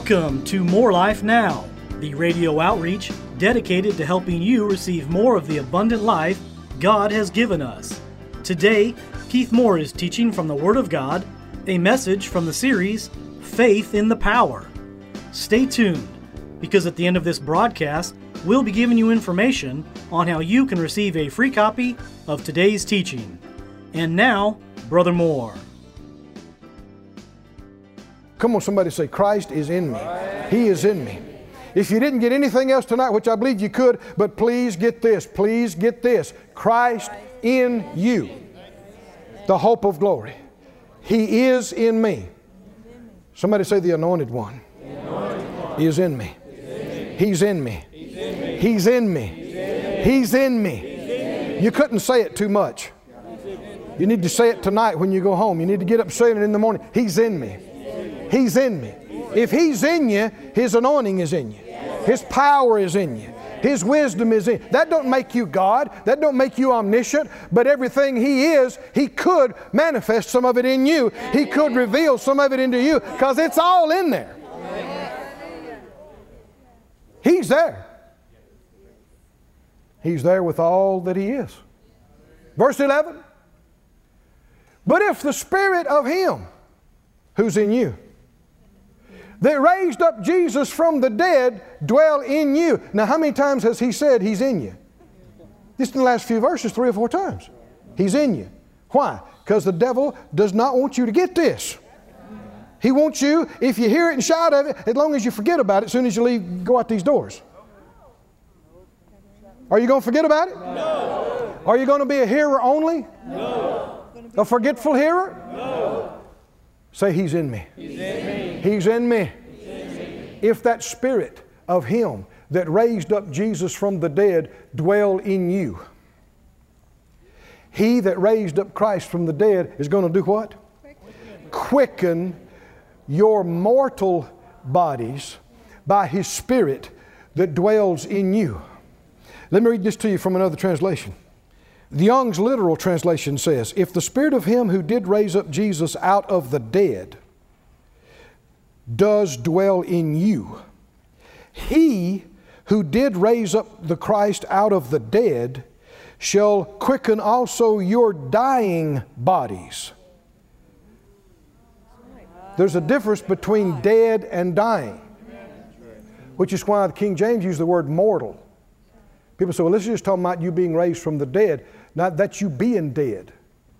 Welcome to More Life Now, the radio outreach dedicated to helping you receive more of the abundant life God has given us. Today, Keith Moore is teaching from the Word of God, a message from the series, Faith in the Power. Stay tuned, because at the end of this broadcast, we'll be giving you information on how you can receive a free copy of today's teaching. And now, Brother Moore. Come on, somebody say, Christ is in me. He is in me. If you didn't get anything else tonight, which I believe you could, but please get this. Please get this. Christ in you, the hope of glory. He is in me. Somebody say, the Anointed One is in me. He's in me. He's in me. He's in me. You couldn't say it too much. You need to say it tonight when you go home. You need to get up saying it in the morning. He's in me. He's in me. If He's in you, His anointing is in you. His power is in you. His wisdom is in you. That don't make you God. That don't make you omniscient. But everything He is, He could manifest some of it in you. He could reveal some of it into you, because it's all in there. He's there. He's there with all that He is. Verse 11. But if the Spirit of Him who's in you, that raised up Jesus from the dead, dwell in you. Now, how many times has He said He's in you? Just in the last few verses, 3 or 4 times. He's in you. Why? Because the devil does not want you to get this. He wants you, if you hear it and shout of it, as long as you forget about it, as soon as you leave, go out these doors. Are you going to forget about it? No. Are you going to be a hearer only? No. A forgetful hearer? No. Say, He's in me. He's in me. He's in me. He's in me. If that Spirit of Him that raised up Jesus from the dead dwell in you, He that raised up Christ from the dead is going to do what? Quicken your mortal bodies by His Spirit that dwells in you. Let me read this to you from another translation. The Young's literal translation says, if the Spirit of Him who did raise up Jesus out of the dead does dwell in you, He who did raise up the Christ out of the dead shall quicken also your dying bodies. There's a difference between dead and dying, which is why the King James used the word mortal. People say, well, this is just talking about you being raised from the dead. Not that you being dead.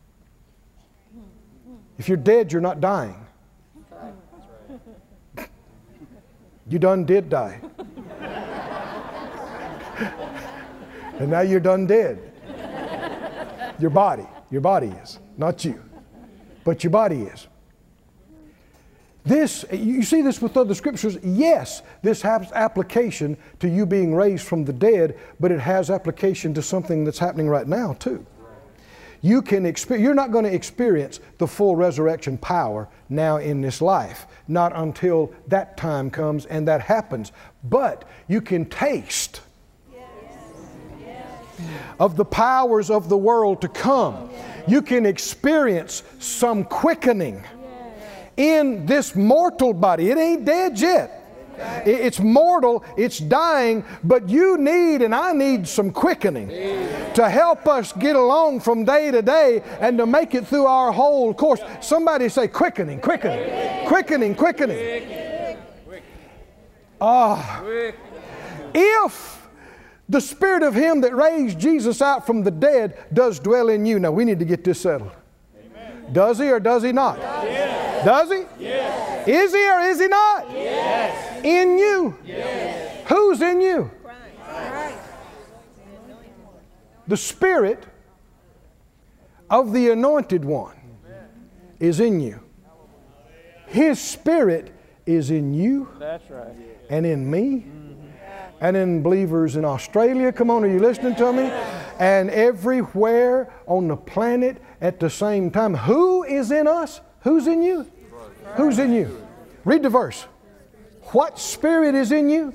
If you're dead, you're not dying. You done did die. And now you're done dead. Your body is, not you. But your body is. This, you see this with other scriptures. Yes, this has application to you being raised from the dead, but it has application to something that's happening right now too. You're not going to experience the full resurrection power now in this life, not until that time comes and that happens. But you can taste of the powers of the world to come. You can experience some quickening in this mortal body. It ain't dead yet. It's mortal, it's dying, but you need and I need some quickening to help us get along from day to day and to make it through our whole course. Somebody say quickening, quickening, quickening, quickening. If the Spirit of Him that raised Jesus out from the dead does dwell in you. Now we need to get this settled. Does He or does He not? Yes. Does He? Yes. Is He or is He not? Yes. In you? Yes. Who's in you? Christ. The Spirit of the Anointed One is in you. His Spirit is in you. That's right. And in me. And in believers in Australia. Come on, are you listening to me? And everywhere on the planet at the same time. Who is in us? Who's in you? Who's in you? Read the verse. What Spirit is in you?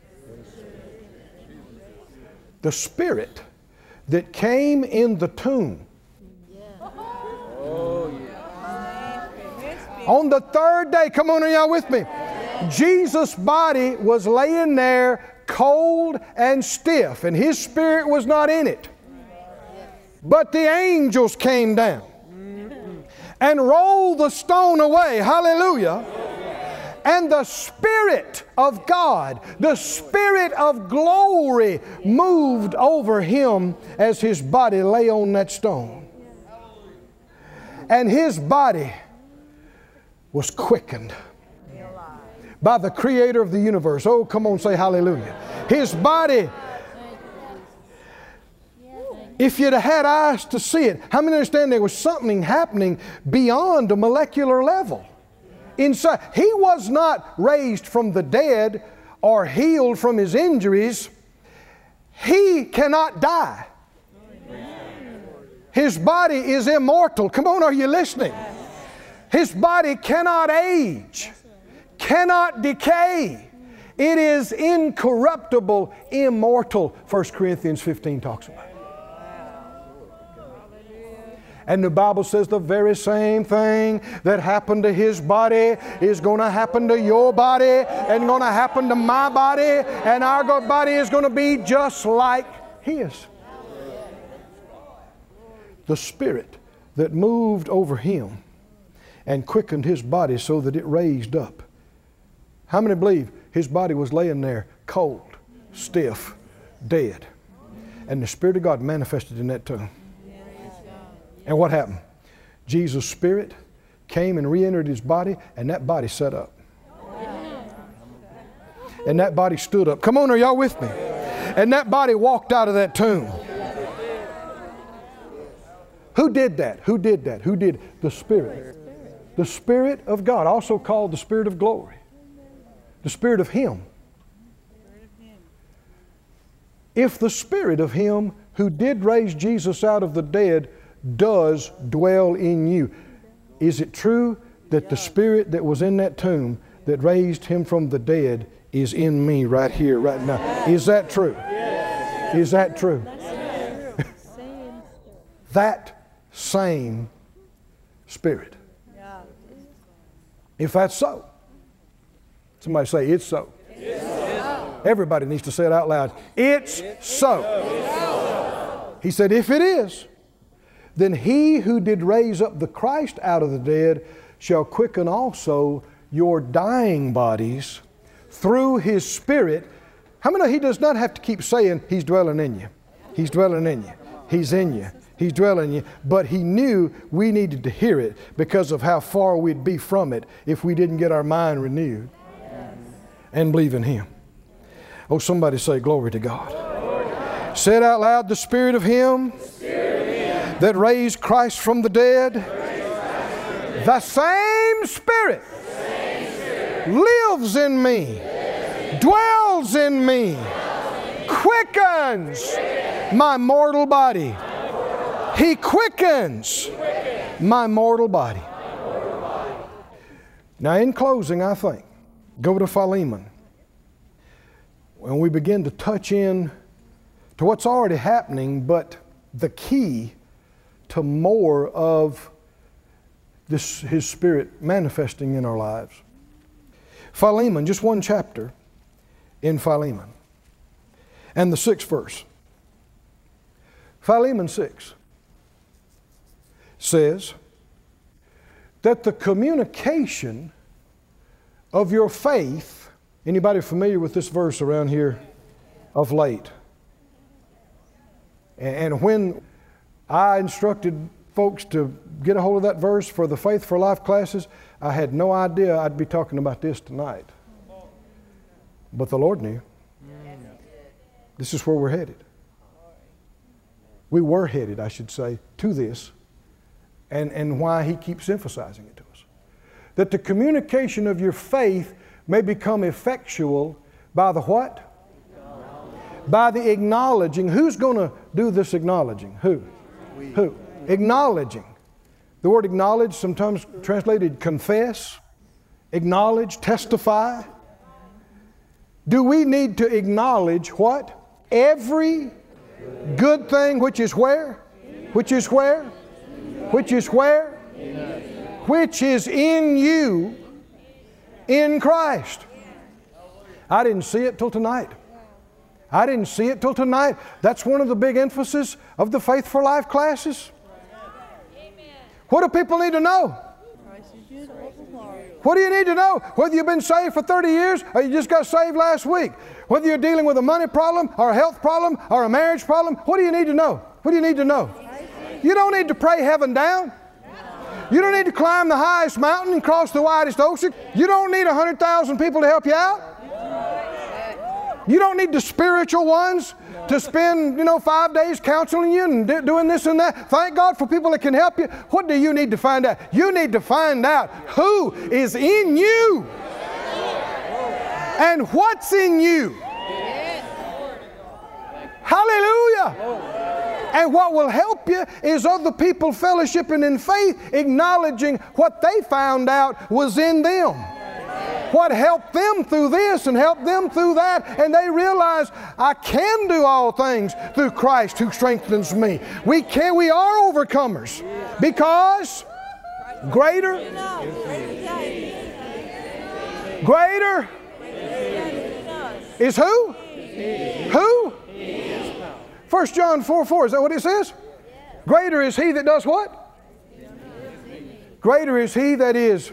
The Spirit that came in the tomb. On the third day, come on, are y'all with me? Jesus' body was laying there cold and stiff, and His spirit was not in it. But the angels came down and rolled the stone away. Hallelujah. And the Spirit of God, the Spirit of glory, moved over Him as His body lay on that stone. And His body was quickened by the Creator of the universe. Oh, come on, say hallelujah. His body, if you'd have had eyes to see it, how many understand there was something happening beyond a molecular level? Inside, He was not raised from the dead or healed from His injuries. He cannot die. His body is immortal. Come on, are you listening? His body cannot age, cannot decay. It is incorruptible, immortal, 1 Corinthians 15 talks about it. And the Bible says the very same thing that happened to His body is going to happen to your body and going to happen to my body, and our body is going to be just like His. The Spirit that moved over Him and quickened His body so that it raised up. How many believe His body was laying there cold, stiff, dead, and the Spirit of God manifested in that tomb? And what happened? Jesus' Spirit came and re-entered His body, and that body sat up. And that body stood up. Come on, are y'all with me? And that body walked out of that tomb. Who did that? Who did that? Who did? The Spirit. The Spirit of God, also called the Spirit of glory. The Spirit of Him. If the Spirit of Him who did raise Jesus out of the dead does dwell in you, is it true that the Spirit that was in that tomb that raised Him from the dead is in me right here, right now? Is that true? Is that true? That same Spirit. If that's so, somebody say, it's so. It's so. Everybody needs to say it out loud. It's so. He said, if it is, then He who did raise up the Christ out of the dead shall quicken also your dying bodies through His Spirit. How many know He does not have to keep saying He's dwelling in you? He's dwelling in you. He's in you. He's dwelling in you. But He knew we needed to hear it because of how far we'd be from it if we didn't get our mind renewed and believe in Him. Oh, somebody say glory to God. Say it out loud. The Spirit of Him that raised Christ from the dead, the same Spirit lives in me, dwells in me, quickens my mortal body. He quickens my mortal body. Now, in closing, I think, go to Philemon. When we begin to touch in to what's already happening, but the key to more of this, His Spirit manifesting in our lives. Philemon, just one chapter in Philemon. And the 6th verse. Philemon 6 says that the communication of your faith, anybody familiar with this verse around here of late? And when I instructed folks to get a hold of that verse for the Faith for Life classes, I had no idea I'd be talking about this tonight. But the Lord knew. This is where we're headed. We were headed, I should say, to this, and why He keeps emphasizing it to us. That the communication of your faith may become effectual by the what? By the acknowledging. Who's going to do this acknowledging? Who? Who? Acknowledging. The word acknowledge, sometimes translated confess, acknowledge, testify. Do we need to acknowledge what? Every good thing which is where? Which is where? Which is where? Which is in you in Christ. I didn't see it till tonight. I didn't see it till tonight. That's one of the big emphasis of the Faith for Life classes. What do people need to know? What do you need to know? Whether you've been saved for 30 years or you just got saved last week. Whether you're dealing with a money problem or a health problem or a marriage problem. What do you need to know? What do you need to know? You don't need to pray heaven down. You don't need to climb the highest mountain and cross the widest ocean. You don't need 100,000 people to help you out. You don't need the spiritual ones to spend, 5 days counseling you and doing this and that. Thank God for people that can help you. What do you need to find out? You need to find out who is in you and what's in you. Hallelujah. And what will help you is other people fellowshipping in faith, acknowledging what they found out was in them. What helped them through this and helped them through that, and they realize I can do all things through Christ who strengthens me. We are overcomers because greater is who? Who? 1 John 4:4, is that what it says? Greater is He that does what? Greater is He that is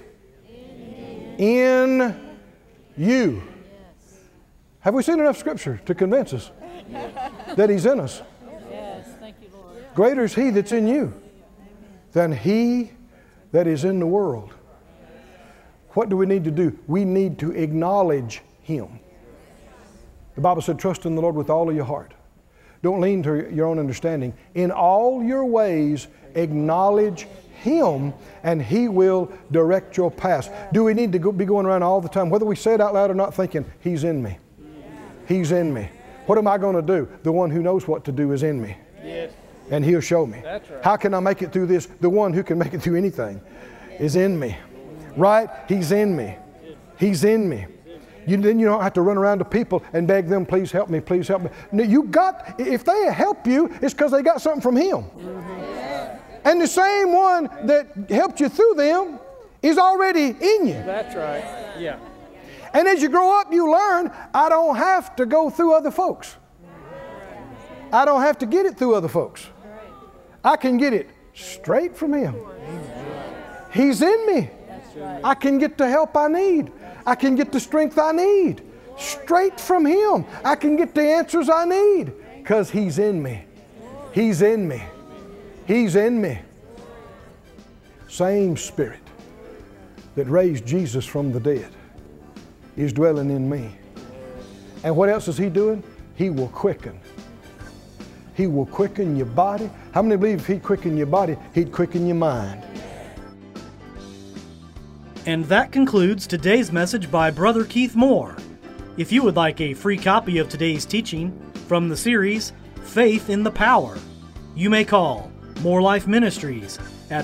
in you. Have we seen enough Scripture to convince us that He's in us? Greater is He that's in you than he that is in the world. What do we need to do? We need to acknowledge Him. The Bible said, trust in the Lord with all of your heart. Don't lean to your own understanding. In all your ways, acknowledge Him, and He will direct your path. Do we need to be going around all the time, whether we say it out loud or not, thinking, He's in me? He's in me. What am I going to do? The one who knows what to do is in me. Yes. And He'll show me. That's right. How can I make it through this? The one who can make it through anything is in me. Right? He's in me. He's in me. Then you don't have to run around to people and beg them, please help me, please help me. No, if they help you, it's because they got something from Him. And the same one that helped you through them is already in you. That's right. Yeah. And as you grow up, you learn, I don't have to go through other folks. I don't have to get it through other folks. I can get it straight from Him. He's in me. I can get the help I need. I can get the strength I need straight from Him. I can get the answers I need because He's in me. He's in me. He's in me. Same Spirit that raised Jesus from the dead is dwelling in me. And what else is He doing? He will quicken. He will quicken your body. How many believe if He'd quicken your body, He'd quicken your mind? And that concludes today's message by Brother Keith Moore. If you would like a free copy of today's teaching from the series Faith in the Power, you may call More Life Ministries at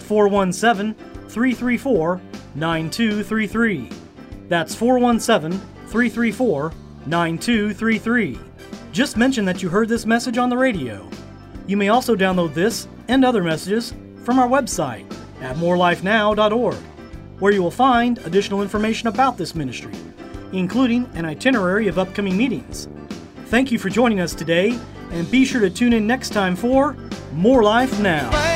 417-334-9233. That's 417-334-9233. Just mention that you heard this message on the radio. You may also download this and other messages from our website at morelifenow.org, where you will find additional information about this ministry, including an itinerary of upcoming meetings. Thank you for joining us today, and be sure to tune in next time for More Life Now.